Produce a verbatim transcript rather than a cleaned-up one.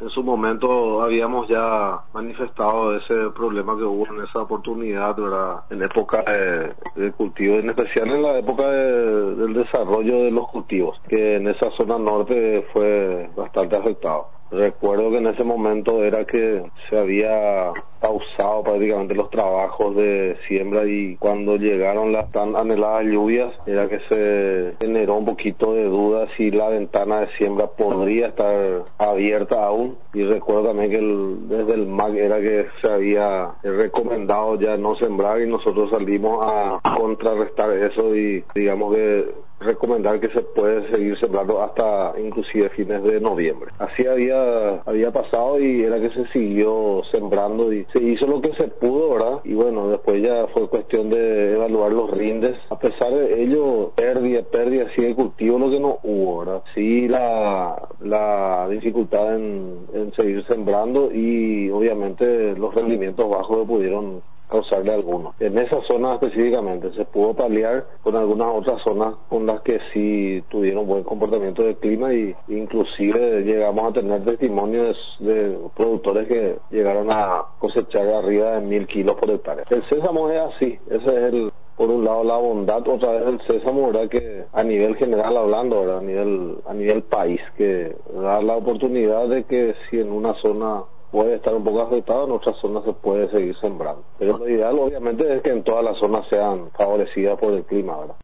en su momento habíamos ya manifestado ese problema que hubo en esa oportunidad, ¿verdad? En época de, de cultivo, en especial en la época de, del desarrollo de los cultivos, que en esa zona norte fue bastante afectado. Recuerdo que en ese momento era que se había pausado prácticamente los trabajos de siembra y cuando llegaron las tan anheladas lluvias era que se generó un poquito de duda si la ventana de siembra podría estar abierta aún. Y recuerdo también que el, desde el M A C era que se había recomendado ya no sembrar y nosotros salimos a contrarrestar eso y digamos que recomendar que se puede seguir sembrando hasta inclusive fines de noviembre. Así había había pasado y era que se siguió sembrando y se hizo lo que se pudo, ¿verdad? Y bueno, después ya fue cuestión de evaluar los rindes. A pesar de ello, pérdida, pérdida así de cultivo lo que no hubo, ¿verdad? Sí, la, la dificultad en, en seguir sembrando y obviamente los rendimientos bajos que pudieron causarle a algunos. En esa zona específicamente se pudo paliar con algunas otras zonas con las que sí tuvieron buen comportamiento del clima y inclusive llegamos a tener testimonios de, de productores que llegaron a cosechar arriba de mil kilos por hectárea. El sésamo es así, ese es el por un lado la bondad, otra vez el sésamo, ¿verdad? Que a nivel general hablando, ¿verdad? A nivel, a nivel país, que da la oportunidad de que si en una zona puede estar un poco afectado, en otras zonas se puede seguir sembrando. Pero lo ideal obviamente es que en todas las zonas sean favorecidas por el clima, ¿verdad?